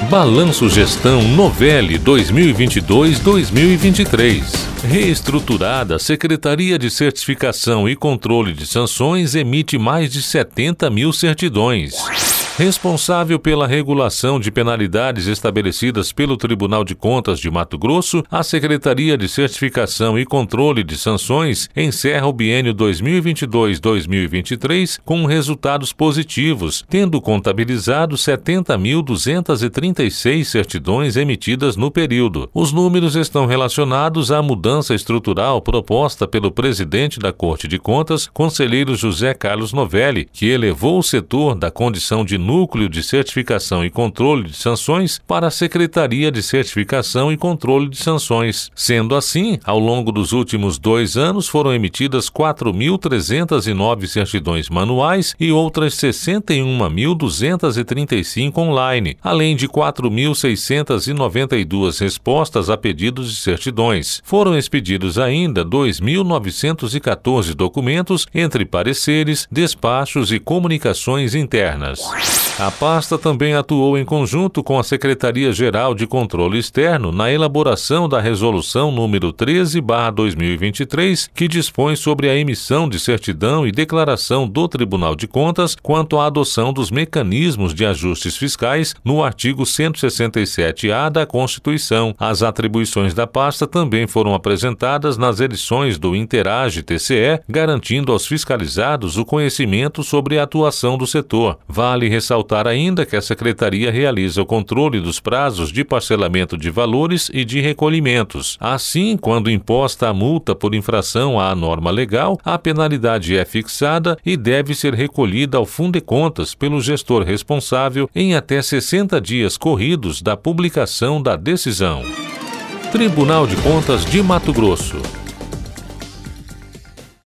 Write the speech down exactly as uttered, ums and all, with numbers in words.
Balanço Gestão Novelli dois mil e vinte e dois a dois mil e vinte e três. Reestruturada, a Secretaria de Certificação e Controle de Sanções emite mais de setenta mil certidões. Responsável pela regulação de penalidades estabelecidas pelo Tribunal de Contas de Mato Grosso, a Secretaria de Certificação e Controle de Sanções encerra o biênio dois mil e vinte e dois a dois mil e vinte e três com resultados positivos, tendo contabilizado setenta mil duzentas e trinta e seis certidões emitidas no período. Os números estão relacionados à mudança estrutural proposta pelo presidente da Corte de Contas, conselheiro José Carlos Novelli, que elevou o setor da condição de Núcleo de Certificação e Controle de Sanções para a Secretaria de Certificação e Controle de Sanções. Sendo assim, ao longo dos últimos dois anos foram emitidas quatro mil trezentas e nove certidões manuais e outras sessenta e uma mil duzentas e trinta e cinco online, além de quatro mil seiscentas e noventa e duas respostas a pedidos de certidões. Foram expedidos ainda dois mil novecentos e quatorze documentos entre pareceres, despachos e comunicações internas. A pasta também atuou em conjunto com a Secretaria-Geral de Controle Externo na elaboração da Resolução número treze barra dois mil e vinte e três, que dispõe sobre a emissão de certidão e declaração do Tribunal de Contas quanto à adoção dos mecanismos de ajustes fiscais no artigo cento e sessenta e sete A da Constituição. As atribuições da pasta também foram apresentadas nas edições do Interage T C E, garantindo aos fiscalizados o conhecimento sobre a atuação do setor. Vale ressaltar ainda que a Secretaria realiza o controle dos prazos de parcelamento de valores e de recolhimentos. Assim, quando imposta a multa por infração à norma legal, a penalidade é fixada e deve ser recolhida ao Fundecontas pelo gestor responsável em até sessenta dias corridos da publicação da decisão. Tribunal de Contas de Mato Grosso.